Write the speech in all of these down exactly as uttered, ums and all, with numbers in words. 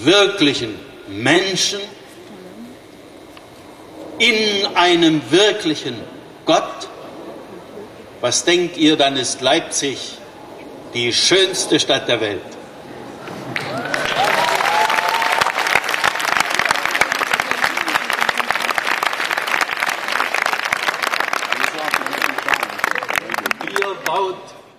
wirklichen Menschen, in einem wirklichen Gott, was denkt ihr, dann ist Leipzig die schönste Stadt der Welt. Ihr baut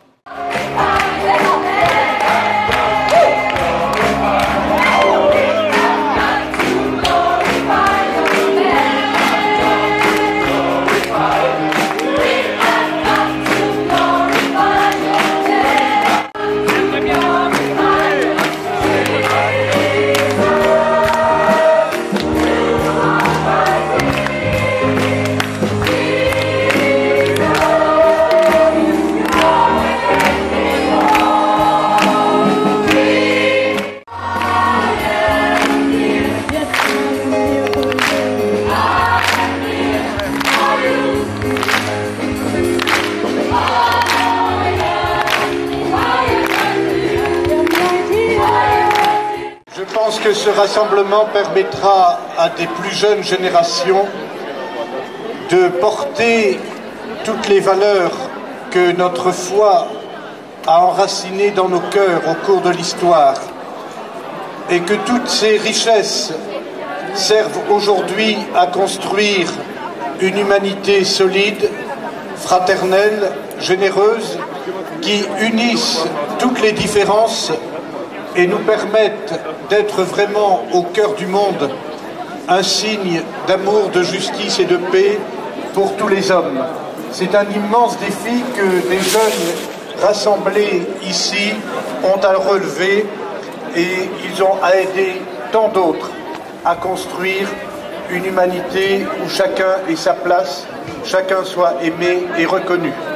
Je pense que ce rassemblement permettra à des plus jeunes générations de porter toutes les valeurs que notre foi a enracinées dans nos cœurs au cours de l'histoire et que toutes ces richesses servent aujourd'hui à construire une humanité solide, fraternelle, généreuse, qui unisse toutes les différences et nous permettent d'être vraiment au cœur du monde, un signe d'amour, de justice et de paix pour tous les hommes. C'est un immense défi que des jeunes rassemblés ici ont à relever et ils ont à aider tant d'autres à construire une humanité où chacun ait sa place, chacun soit aimé et reconnu.